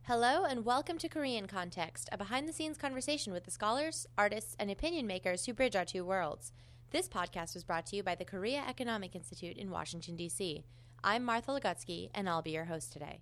Hello and welcome to Korean Context, a behind-the-scenes conversation with the scholars, artists, and opinion makers who bridge our two worlds. This podcast was brought to you by the Korea Economic Institute in Washington, D.C. I'm Martha Legutsky, and I'll be your host today.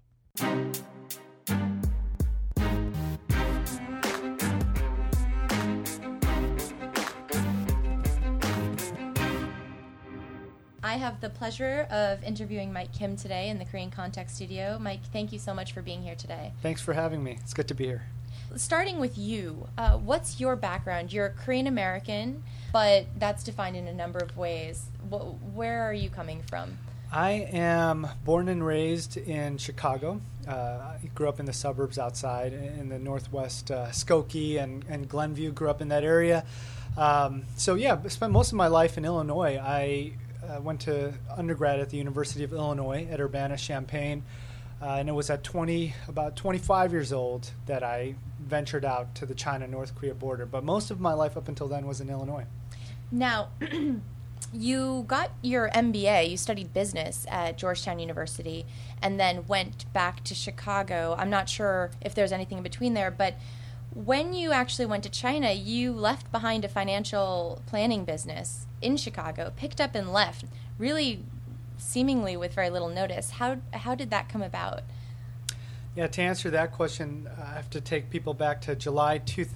I have the pleasure of interviewing Mike Kim today in the Korean Context studio. Mike, thank you so much for being here today. Thanks for having me. It's good to be here. Starting with you, what's your background? You're Korean American, but that's defined in a number of ways. Where are you coming from? I am born and raised in Chicago. I grew up in the suburbs outside in the northwest, Skokie and Glenview, grew up in that area. I spent most of my life in Illinois. I went to undergrad at the University of Illinois at Urbana-Champaign, and it was at about 25 years old that I ventured out to the China-North Korea border. But most of my life up until then was in Illinois. Now, you got your MBA, you studied business at Georgetown University, and then went back to Chicago. I'm not sure if there's anything in between there, but when you actually went to China, you left behind a financial planning business in Chicago, picked up and left, really seemingly with very little notice. How did that come about? Yeah, to answer that question, I have to take people back to July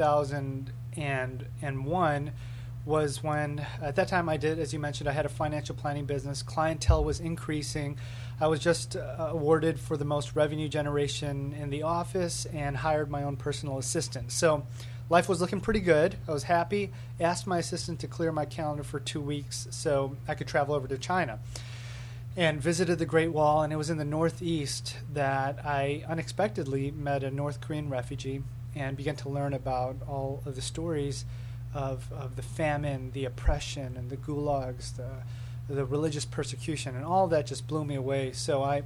2001 was when, at that time I did, as you mentioned, I had a financial planning business. Clientele was increasing. I was just awarded for the most revenue generation in the office and hired my own personal assistant. So life was looking pretty good. I was happy. Asked my assistant to clear my calendar for 2 weeks so I could travel over to China. And visited the Great Wall, and it was in the Northeast that I unexpectedly met a North Korean refugee and began to learn about all of the stories of the famine, the oppression, and the gulags, the religious persecution, and all of that just blew me away. So I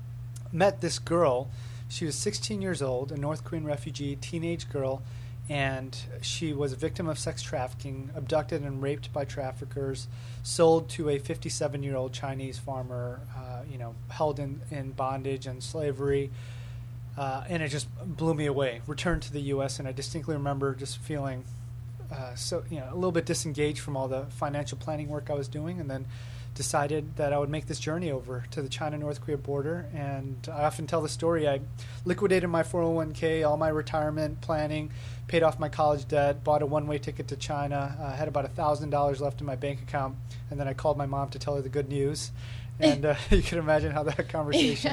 met this girl. She was 16 years old, a North Korean refugee, teenage girl, and she was a victim of sex trafficking, abducted and raped by traffickers, sold to a 57-year-old Chinese farmer, held in bondage and slavery, and it just blew me away. Returned to the U.S., and I distinctly remember just feeling a little bit disengaged from all the financial planning work I was doing, and then decided that I would make this journey over to the China-North Korea border. And I often tell the story. I liquidated my 401k, all my retirement planning, paid off my college debt, bought a one-way ticket to China, had about $1,000 left in my bank account, and then I called my mom to tell her the good news. And you can imagine how that conversation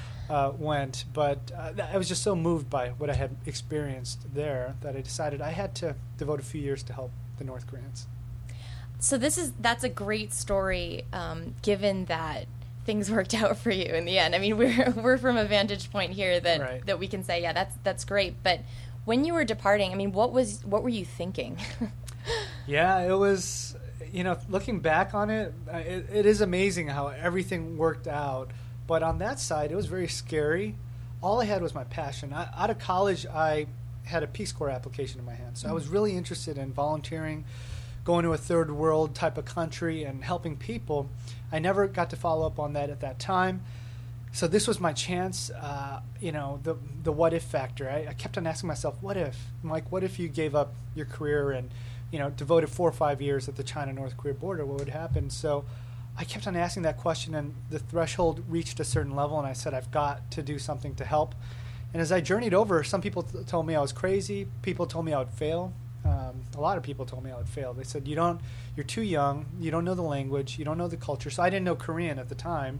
went. But I was just so moved by what I had experienced there that I decided I had to devote a few years to help the North Koreans. So that's a great story, given that things worked out for you in the end. I mean, we're from a vantage point here that Right. that we can say, yeah, that's great. But when you were departing, I mean, what were you thinking? Yeah, it was, looking back on it, it is amazing how everything worked out. But on that side, it was very scary. All I had was my passion. Out of college, I had a Peace Corps application in my hand. So I was really interested in volunteering, going to a third world type of country and helping people. I never got to follow up on that at that time. So this was my chance, the what if factor. I kept on asking myself, what if? I'm like, what if you gave up your career and, devoted 4 or 5 years at the China-North Korea border? What would happen? So I kept on asking that question, and the threshold reached a certain level, and I said, I've got to do something to help. And as I journeyed over, some people told me I was crazy. People told me I would fail. A lot of people told me I would fail. They said, you're too young, you don't know the language, you don't know the culture. So I didn't know Korean at the time.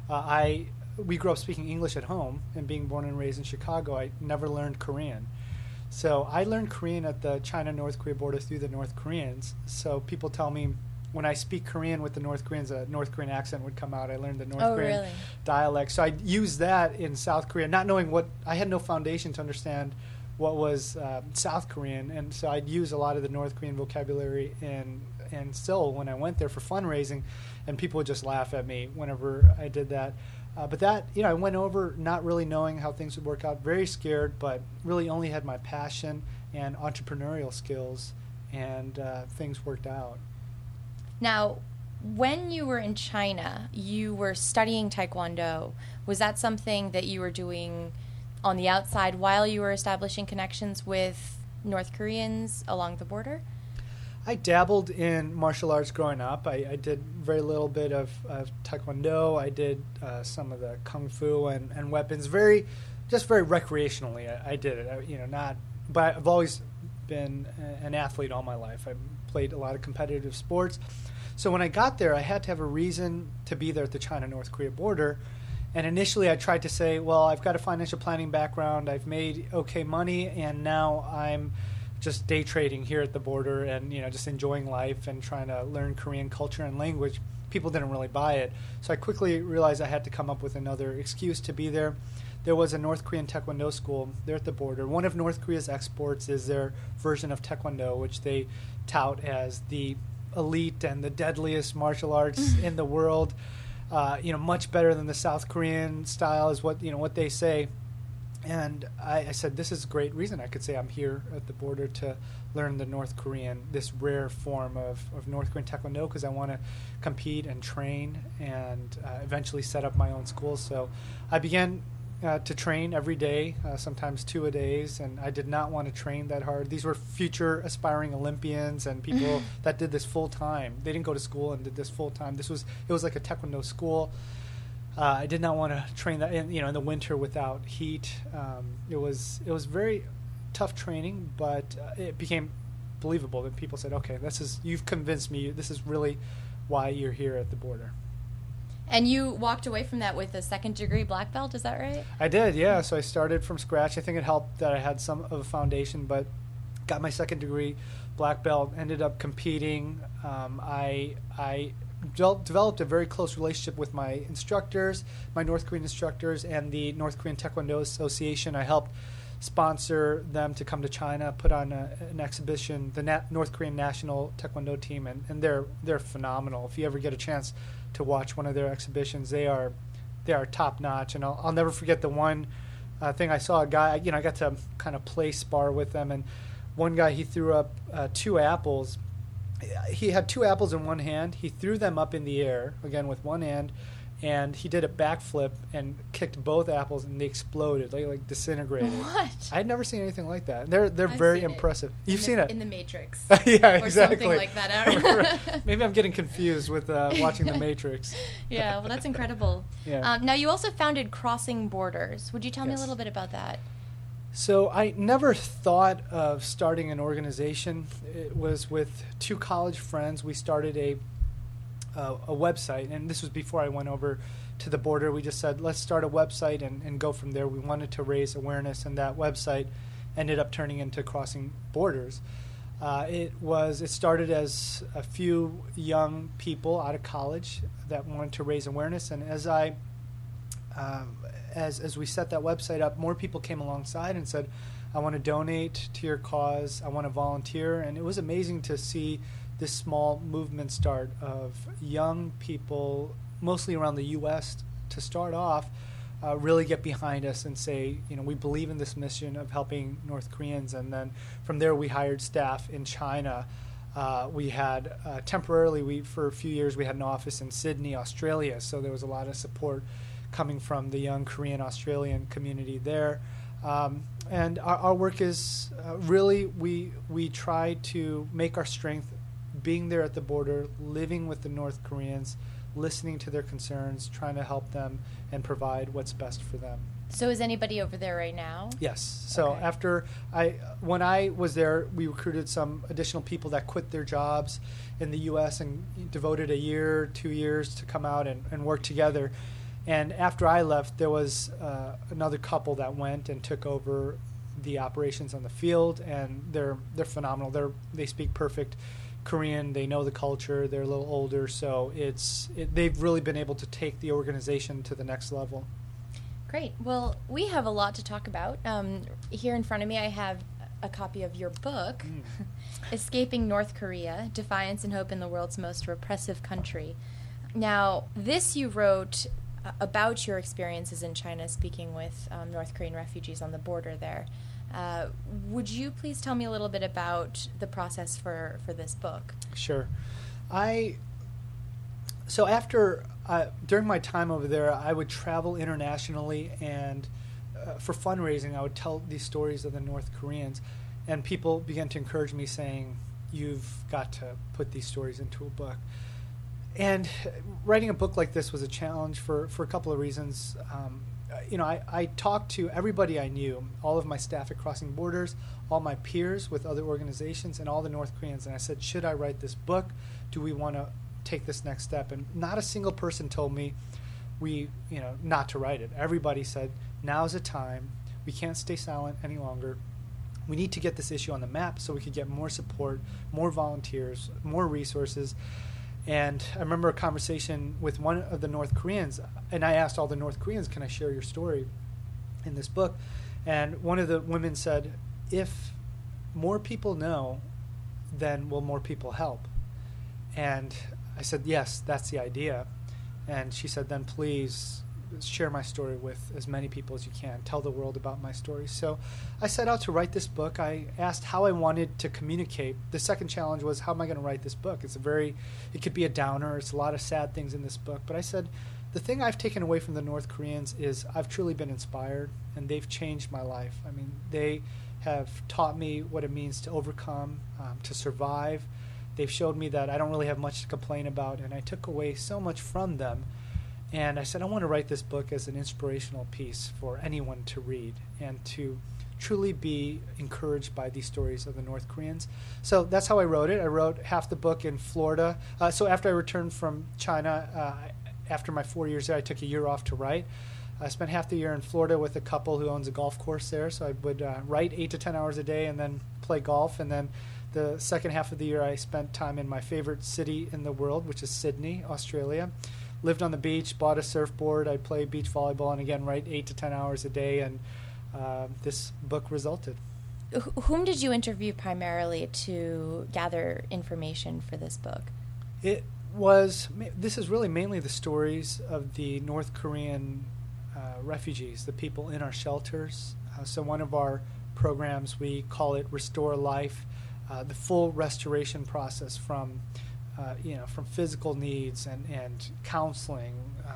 We grew up speaking English at home, and being born and raised in Chicago, I never learned Korean. So I learned Korean at the China-North Korea border through the North Koreans. So people tell me when I speak Korean with the North Koreans, a North Korean accent would come out. I learned the North Korean really? dialect. So I used that in South Korea, not knowing I had no foundation to understand what was South Korean, and so I'd use a lot of the North Korean vocabulary in Seoul when I went there for fundraising, and people would just laugh at me whenever I did that. But that, I went over not really knowing how things would work out, very scared, but really only had my passion and entrepreneurial skills, and things worked out. Now, when you were in China, you were studying Taekwondo. Was that something that you were doing on the outside while you were establishing connections with North Koreans along the border? I dabbled in martial arts growing up. I did very little bit of taekwondo. I did some of the kung fu and weapons. Very recreationally. I did it. But I've always been an athlete all my life. I played a lot of competitive sports. So when I got there, I had to have a reason to be there at the China-North Korea border. And initially I tried to say, well, I've got a financial planning background. I've made okay money, and now I'm just day trading here at the border and just enjoying life and trying to learn Korean culture and language. People didn't really buy it. So I quickly realized I had to come up with another excuse to be there. There was a North Korean Taekwondo school there at the border. One of North Korea's exports is their version of Taekwondo, which they tout as the elite and the deadliest martial arts in the world. Much better than the South Korean style is what they say. And I said, this is a great reason I could say I'm here at the border to learn the North Korean, this rare form of North Korean Taekwondo, because I want to compete and train and eventually set up my own school. So I began to train every day, sometimes 2 a days, and I did not want to train that hard. These were future aspiring Olympians and people that did this full time. They didn't go to school and did this full time. It was like a Taekwondo school. I did not want to train that in the winter without heat. It was very tough training, but it became believable that people said, okay, you've convinced me. This is really why you're here at the border. And you walked away from that with a second-degree black belt, is that right? I did, yeah. So I started from scratch. I think it helped that I had some of a foundation, but got my second-degree black belt, ended up competing. I developed a very close relationship with my instructors, my North Korean instructors, and the North Korean Taekwondo Association. I helped sponsor them to come to China, put on an exhibition, the North Korean national Taekwondo team, and they're phenomenal. If you ever get a chance to watch one of their exhibitions, they are top notch. And I'll never forget the one thing I saw a guy. I got to kind of play spar with them, and one guy, he threw up 2 apples. He had 2 apples in one hand. He threw them up in the air, again with one hand, and he did a backflip and kicked both apples, and they exploded, like disintegrated. What? I had never seen anything like that. They're very impressive. You've seen it? In The Matrix. Yeah, or exactly. something like that. I don't know. Maybe I'm getting confused with watching The Matrix. Yeah, well, that's incredible. Yeah. Now, you also founded Crossing Borders. Would you tell me a Yes. little bit about that? So I never thought of starting an organization. It was with 2 college friends. We started a website, and this was before I went over to the border. We just said, let's start a website and go from there. We wanted to raise awareness, and that website ended up turning into Crossing Borders. It started as a few young people out of college that wanted to raise awareness, and as we set that website up, more people came alongside and said, I want to donate to your cause, I want to volunteer. And it was amazing to see this small movement start of young people, mostly around the U.S., to start off, really get behind us and say, we believe in this mission of helping North Koreans. And then from there, we hired staff in China. We had temporarily, for a few years, we had an office in Sydney, Australia. So there was a lot of support coming from the young Korean Australian community there. And our work is really, we try to make our strength being there at the border, living with the North Koreans, listening to their concerns, trying to help them and provide what's best for them. So is anybody over there right now? Yes. So Okay. when I was there, we recruited some additional people that quit their jobs in the U.S. and devoted 1 year, 2 years to come out and work together. And after I left, there was another couple that went and took over the operations on the field, and they're phenomenal. They speak perfect Korean. They know the culture. They're a little older, so they've really been able to take the organization to the next level. Great. Well, we have a lot to talk about. Here in front of me, I have a copy of your book, Escaping North Korea, Defiance and Hope in the World's Most Repressive Country. Now, this you wrote about your experiences in China speaking with North Korean refugees on the border there. Would you please tell me a little bit about the process for this book? Sure. During my time over there, I would travel internationally and for fundraising, I would tell these stories of the North Koreans, and people began to encourage me, saying, "You've got to put these stories into a book." And writing a book like this was a challenge for a couple of reasons. I talked to everybody I knew, all of my staff at Crossing Borders, all my peers with other organizations, and all the North Koreans. And I said, should I write this book? Do we want to take this next step? And not a single person told me not to write it. Everybody said, now's the time. We can't stay silent any longer. We need to get this issue on the map so we could get more support, more volunteers, more resources. And I remember a conversation with one of the North Koreans, and I asked all the North Koreans, can I share your story in this book? And one of the women said, if more people know, then will more people help? And I said, yes, that's the idea. And she said, then please share my story with as many people as you can. Tell the world about my story. So I set out to write this book. I asked how I wanted to communicate. The second challenge was, how am I going to write this book? It could be a downer. It's a lot of sad things in this book. But I said, the thing I've taken away from the North Koreans is I've truly been inspired, and they've changed my life. I mean, they have taught me what it means to overcome, to survive. They've showed me that I don't really have much to complain about, and I took away so much from them. And I said, I want to write this book as an inspirational piece for anyone to read and to truly be encouraged by these stories of the North Koreans. So that's how I wrote it. I wrote half the book in Florida. So after I returned from China, after my 4 years there, I took a year off to write. I spent half the year in Florida with a couple who owns a golf course there. So I would write 8 to 10 hours a day and then play golf. And then the second half of the year, I spent time in my favorite city in the world, which is Sydney, Australia. Lived on the beach, bought a surfboard. I'd play beach volleyball, and again, write 8 to 10 hours a day, and this book resulted. Whom did you interview primarily to gather information for this book? This is really mainly the stories of the North Korean refugees, the people in our shelters. So one of our programs, we call it Restore Life, the full restoration process from physical needs and counseling,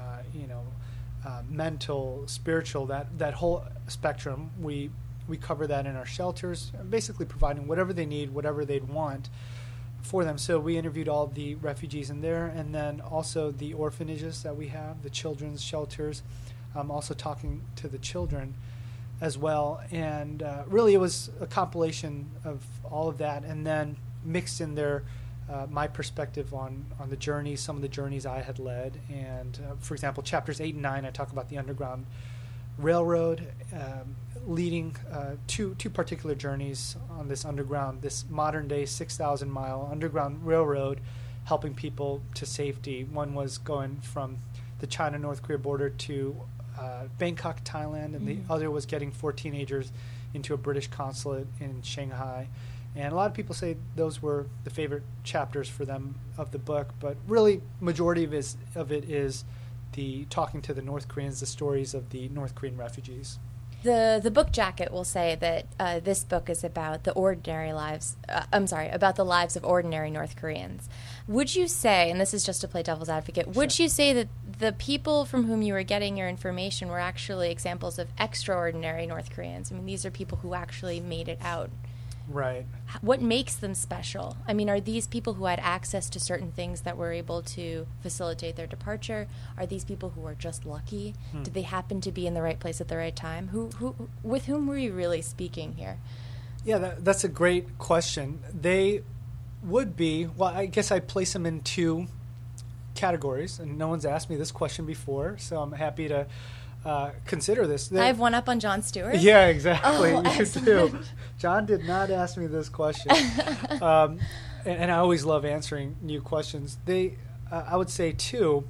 mental, spiritual, that whole spectrum. We cover that in our shelters, basically providing whatever they need, whatever they'd want for them. So we interviewed all the refugees in there, and then also the orphanages that we have, the children's shelters, also talking to the children as well. And really it was a compilation of all of that, and then mixed in there my perspective on the journeys, some of the journeys I had led. And for example, chapters 8 and 9, I talk about the Underground Railroad, leading two particular journeys on this modern day 6,000 mile Underground Railroad, helping people to safety. One was going from the China-North Korea border to Bangkok, Thailand, and the other was getting 4 teenagers into a British consulate in Shanghai. And a lot of people say those were the favorite chapters for them of the book, but really majority of it is the talking to the North Koreans, the stories of the North Korean refugees. The book jacket will say that this book is about the about the lives of ordinary North Koreans. Would you say, and this is just to play devil's advocate, would you say that the people from whom you were getting your information were actually examples of extraordinary North Koreans? I mean, these are people who actually made it out. Right. What makes them special? I mean, are these people who had access to certain things that were able to facilitate their departure? Are these people who are just lucky? Did they happen to be in the right place at the right time? With whom were you really speaking here? Yeah, that's a great question. They would be, well, I guess I place them in 2 categories, and no one's asked me this question before, so I'm happy to consider this. I have one up on Jon Stewart. Yeah, exactly. Oh, you do. John did not ask me this question, and I always love answering new questions. I would say two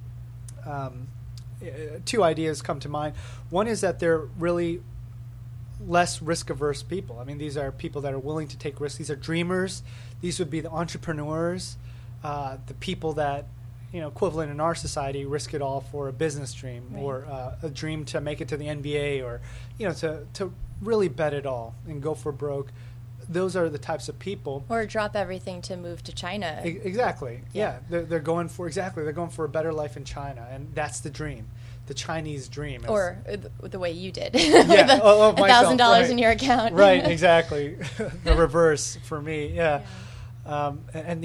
ideas come to mind. One is that they're really less risk-averse people. I mean, these are people that are willing to take risks. These are dreamers. These would be the entrepreneurs, the people that, equivalent in our society, risk it all for a business dream, right, or a dream to make it to the NBA, or to really bet it all and go for broke. Those are the types of people. Or drop everything to move to China. Exactly. Yeah. They're going for a better life in China, and that's the dream. the Chinese dream. Or the way you did. Yeah, $1,000 right. in your account. Right, exactly. The reverse for me, yeah. And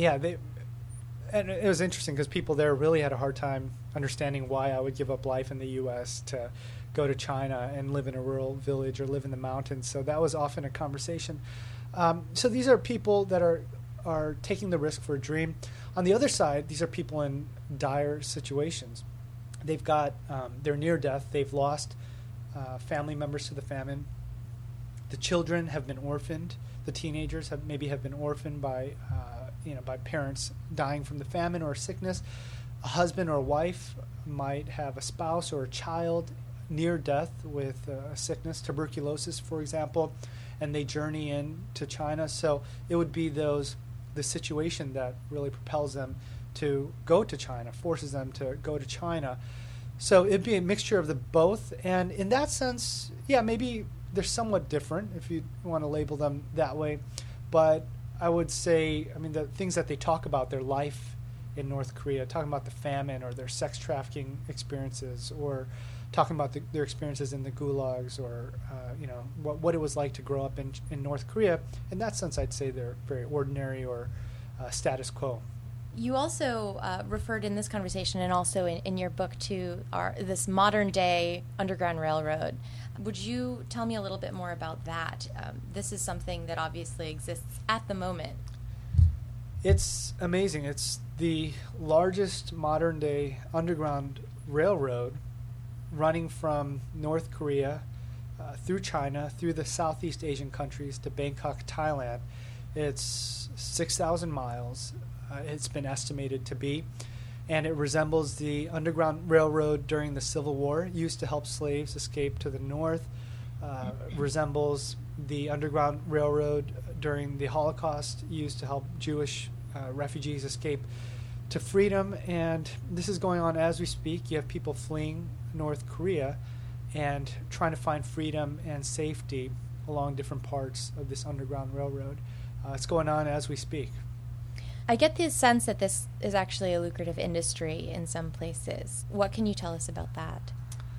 it was interesting because people there really had a hard time understanding why I would give up life in the U.S. to go to China and live in a rural village or live in the mountains. So that was often a conversation. So these are people that are taking the risk for a dream. On the other side, these are people in dire situations. They've got, they're near death. They've lost family members to the famine. The children have been orphaned. The teenagers have been orphaned by parents dying from the famine or sickness. A husband or a wife might have a spouse or a child near death with a sickness, tuberculosis, for example, and they journey into China. So it would be the situation that really propels them to go to China, forces them to go to China. So it'd be a mixture of the both. And in that sense, yeah, maybe they're somewhat different if you want to label them that way. But I would say, the things that they talk about, their life in North Korea, talking about the famine or their sex trafficking experiences, or talking about their experiences in the gulags, or what it was like to grow up in North Korea. In that sense, I'd say they're very ordinary or status quo. You also referred in this conversation and also in your book to this modern day Underground Railroad. Would you tell me a little bit more about that? This is something that obviously exists at the moment. It's amazing. It's the largest modern day underground railroad running from North Korea through China, through the Southeast Asian countries to Bangkok, Thailand. It's 6,000 miles. It's been estimated to be, and it resembles the Underground Railroad during the Civil War, used to help slaves escape to the north, resembles the Underground Railroad during the Holocaust, used to help Jewish refugees escape to freedom. And this is going on as we speak. You have people fleeing North Korea and trying to find freedom and safety along different parts of this Underground Railroad. It's going on as we speak. I get the sense that this is actually a lucrative industry in some places. What can you tell us about that?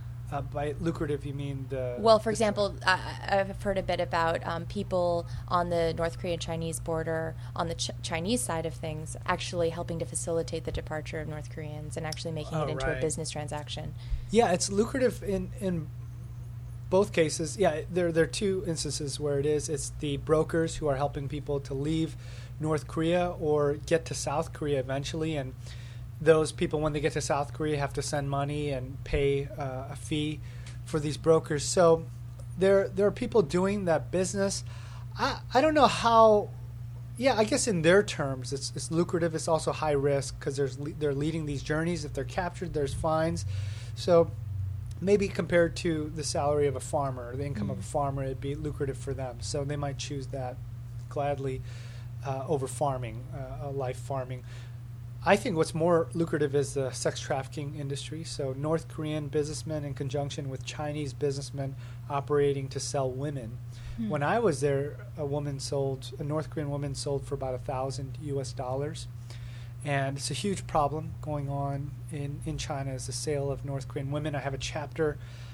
By lucrative, you mean the... Well, for example, I've heard a bit about people on the North Korean-Chinese border, on the Chinese side of things, actually helping to facilitate the departure of North Koreans and actually making it into a business transaction. Yeah, it's lucrative in both cases. Yeah, there are two instances where it is. It's the brokers who are helping people to leave North Korea or get to South Korea eventually, and those people, when they get to South Korea, have to send money and pay a fee for these brokers. So there are people doing that business. I don't know how. Yeah, I guess in their terms, it's lucrative. It's also high risk because they're leading these journeys. If they're captured, there's fines. So maybe compared to the salary of a farmer, or the income of a farmer, it'd be lucrative for them. So they might choose that gladly over farming, life farming. I think what's more lucrative is the sex trafficking industry. So North Korean businessmen in conjunction with Chinese businessmen operating to sell women. When I was there, a North Korean woman sold for about $1,000 US. And it's a huge problem going on in China, is the sale of North Korean women. I have a chapter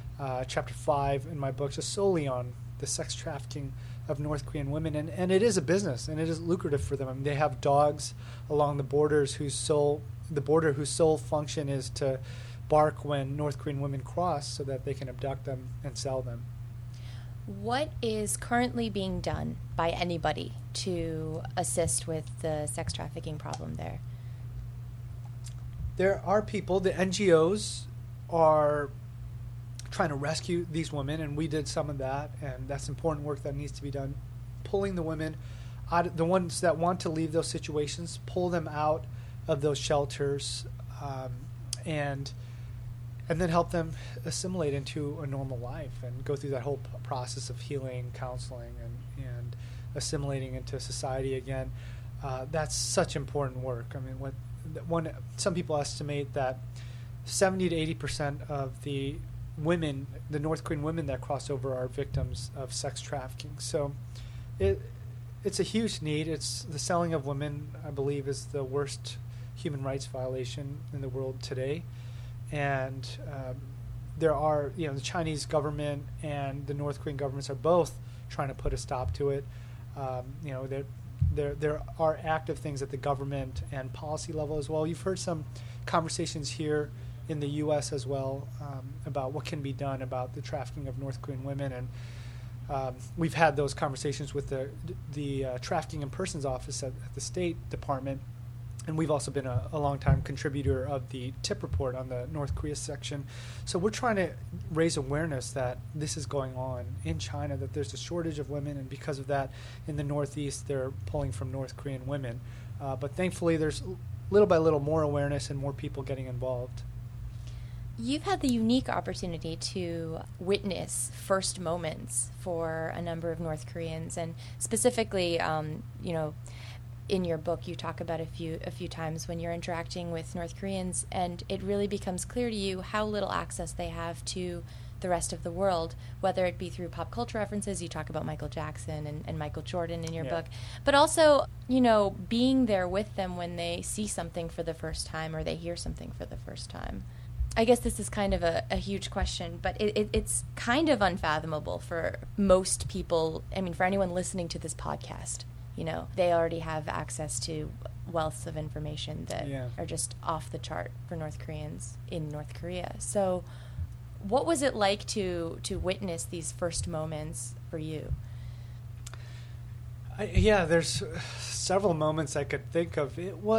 5 in my book just solely on the sex trafficking of North Korean women, and it is a business, and it is lucrative for them. I mean, they have dogs along the borders whose sole function is to bark when North Korean women cross so that they can abduct them and sell them. What is currently being done by anybody to assist with the sex trafficking problem there? There are people, the NGOs are trying to rescue these women, and we did some of that, and that's important work that needs to be done. Pulling the women out, the ones that want to leave those situations, pull them out of those shelters, and then help them assimilate into a normal life and go through that whole process of healing, counseling, and assimilating into society again. That's such important work. I mean, some people estimate that 70 to 80% of the North Korean women that cross over are victims of sex trafficking. So it's a huge need. It's the selling of women, I believe, is the worst human rights violation in the world today. And there are, the Chinese government and the North Korean governments are both trying to put a stop to it. There are active things at the government and policy level as well. You've heard some conversations here in the U.S. as well about what can be done about the trafficking of North Korean women, and we've had those conversations with the Trafficking in Persons Office at the State Department, and we've also been a long-time contributor of the TIP report on the North Korea section. So we're trying to raise awareness that this is going on in China, that there's a shortage of women, and because of that, in the Northeast, they're pulling from North Korean women. But thankfully, there's little by little more awareness and more people getting involved. You've had the unique opportunity to witness first moments for a number of North Koreans, and specifically, in your book, you talk about a few times when you're interacting with North Koreans, and it really becomes clear to you how little access they have to the rest of the world, whether it be through pop culture references. You talk about Michael Jackson and Michael Jordan in your book, but also, being there with them when they see something for the first time or they hear something for the first time. I guess this is kind of a huge question, but it's kind of unfathomable for most people. I mean, for anyone listening to this podcast, they already have access to wealths of information that are just off the chart for North Koreans in North Korea. So what was it like to witness these first moments for you? There's several moments I could think of.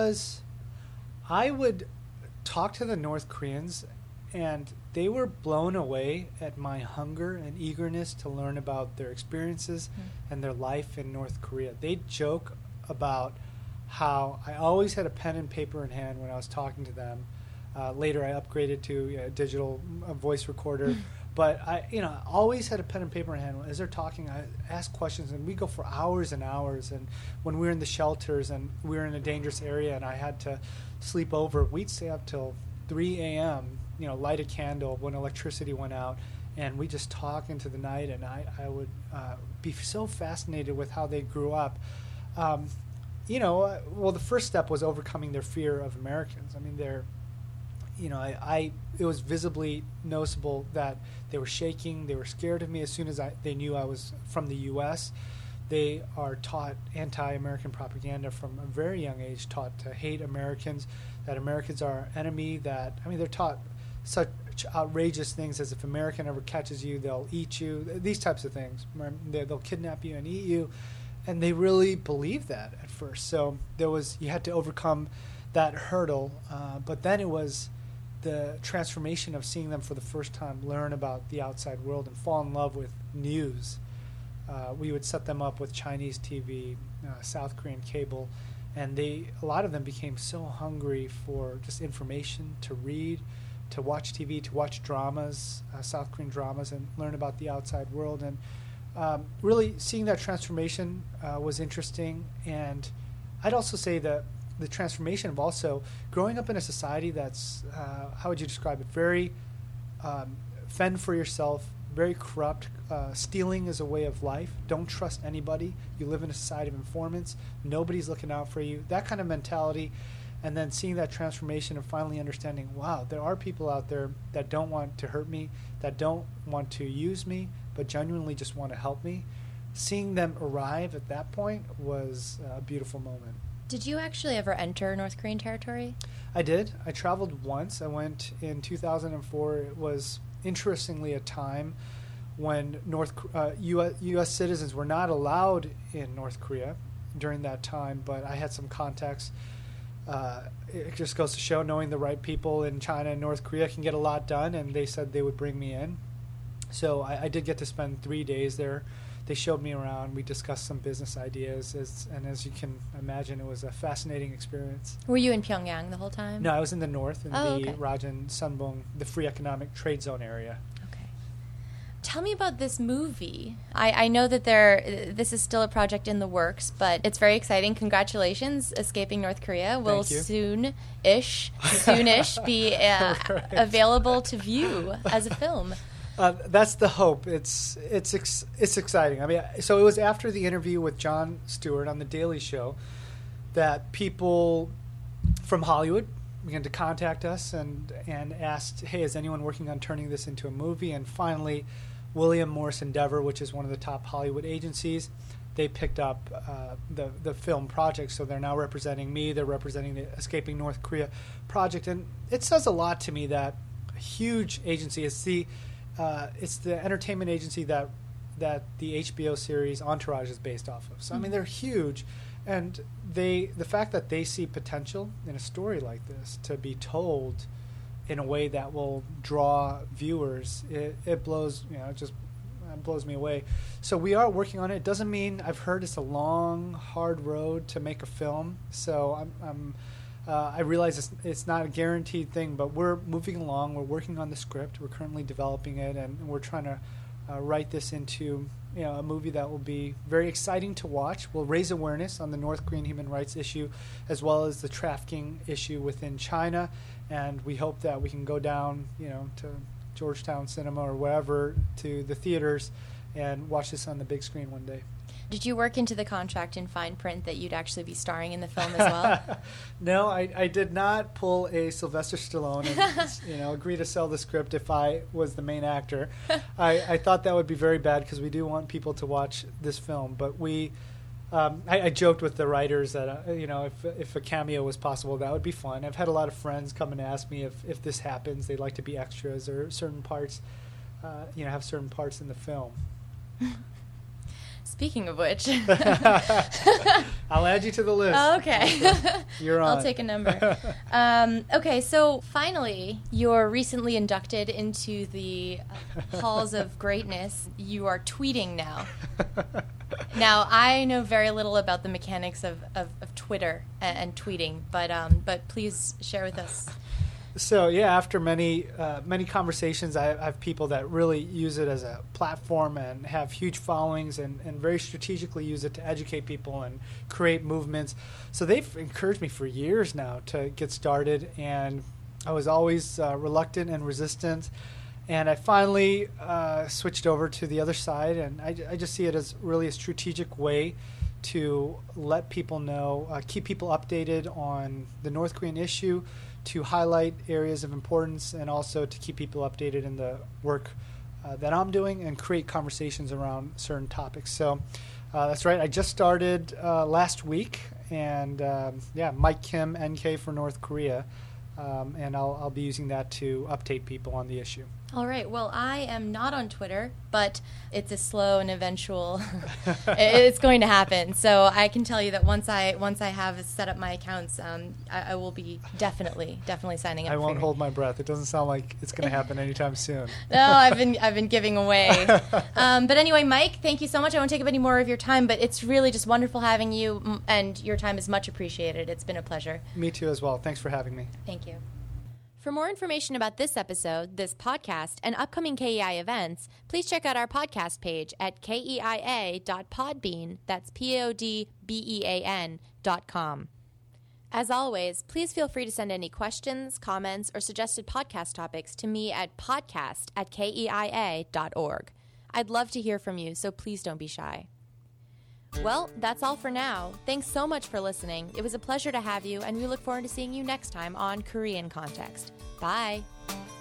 I would talk to the North Koreans, and they were blown away at my hunger and eagerness to learn about their experiences and their life in North Korea. They'd joke about how I always had a pen and paper in hand when I was talking to them. Later, I upgraded to a digital voice recorder, but I always had a pen and paper in hand. As they're talking, I ask questions, and we go for hours and hours. And when we were in the shelters and we were in a dangerous area, and I had to sleep over, we'd stay up till 3 a.m. Light a candle when electricity went out, and we just talk into the night. And I would be so fascinated with how they grew up. The first step was overcoming their fear of Americans. I mean, it was visibly noticeable that they were shaking. They were scared of me as soon as they knew I was from the U.S. They are taught anti-American propaganda from a very young age, taught to hate Americans, that Americans are our enemy, they're taught such outrageous things as if American ever catches you, they'll eat you, these types of things. They'll kidnap you and eat you. And they really believed that at first. So you had to overcome that hurdle. But then it was the transformation of seeing them for the first time learn about the outside world and fall in love with news. We would set them up with Chinese TV, South Korean cable, and a lot of them became so hungry for just information, to read, to watch TV, to watch dramas, South Korean dramas, and learn about the outside world. And really seeing that transformation was interesting. And I'd also say that the transformation of also growing up in a society that's, how would you describe it, very fend for yourself, very corrupt. Stealing is a way of life. Don't trust anybody. You live in a society of informants. Nobody's looking out for you. That kind of mentality. And then seeing that transformation and finally understanding, wow, there are people out there that don't want to hurt me, that don't want to use me, but genuinely just want to help me. Seeing them arrive at that point was a beautiful moment. Did you actually ever enter North Korean territory? I did. I traveled once. I went in 2004. It was, interestingly, a time when U.S. citizens were not allowed in North Korea during that time, but I had some contacts. It just goes to show knowing the right people in China and North Korea can get a lot done, and they said they would bring me in. So I did get to spend 3 days there. They showed me around. We discussed some business ideas, and as you can imagine, it was a fascinating experience. Were you in Pyongyang the whole time? No, I was in the north, in the Rajan Sunbong, the Free Economic Trade Zone area. Okay. Tell me about this movie. I know that this is still a project in the works, but it's very exciting. Congratulations, Escaping North Korea will soonish be available to view as a film. That's the hope. It's exciting. I mean, so it was after the interview with Jon Stewart on The Daily Show that people from Hollywood began to contact us and asked, hey, is anyone working on turning this into a movie? And finally, William Morris Endeavor, which is one of the top Hollywood agencies, they picked up the film project. So they're now representing me. They're representing the Escaping North Korea project. And it says a lot to me that a huge agency, it's the entertainment agency that the HBO series Entourage is based off of. So, I mean, they're huge. And the fact that they see potential in a story like this to be told in a way that will draw viewers, it blows, it blows me away. So we are working on it. It doesn't mean, I've heard it's a long, hard road to make a film. So I realize it's not a guaranteed thing, but we're moving along. We're working on the script. We're currently developing it, and we're trying to write this into a movie that will be very exciting to watch. Will raise awareness on the North Korean human rights issue, as well as the trafficking issue within China. And we hope that we can go down, to Georgetown Cinema or wherever, to the theaters, and watch this on the big screen one day. Did you work into the contract in fine print that you'd actually be starring in the film as well? No, I did not pull a Sylvester Stallone and agree to sell the script if I was the main actor. I thought that would be very bad because we do want people to watch this film. But I joked with the writers that if a cameo was possible, that would be fun. I've had a lot of friends come and ask me if this happens, they'd like to be extras or certain parts, have certain parts in the film. Speaking of which, I'll add you to the list. Oh, okay. You're on. I'll take a number. Okay, so finally, you're recently inducted into the halls of greatness. You are tweeting now. Now, I know very little about the mechanics of Twitter and tweeting, but please share with us. So after many conversations, I have people that really use it as a platform and have huge followings and very strategically use it to educate people and create movements. So they've encouraged me for years now to get started, and I was always reluctant and resistant. And I finally switched over to the other side, and I just see it as really a strategic way to let people know, keep people updated on the North Korean issue, to highlight areas of importance, and also to keep people updated in the work that I'm doing and create conversations around certain topics. So that's right. I just started last week, and Mike Kim, NK for North Korea, and I'll be using that to update people on the issue. All right. Well, I am not on Twitter, but it's a slow and eventual. It's going to happen. So I can tell you that once I have set up my accounts, I will be definitely signing up. I won't hold my breath. It doesn't sound like it's going to happen anytime soon. No, I've been giving away. But anyway, Mike, thank you so much. I won't take up any more of your time, but it's really just wonderful having you, and your time is much appreciated. It's been a pleasure. Me too as well. Thanks for having me. Thank you. For more information about this episode, this podcast, and upcoming KEI events, please check out our podcast page at keia.podbean, that's podbean.com. As always, please feel free to send any questions, comments, or suggested podcast topics to me at podcast@keia.org. I'd love to hear from you, so please don't be shy. Well, that's all for now. Thanks so much for listening. It was a pleasure to have you, and we look forward to seeing you next time on Korean Context. Bye!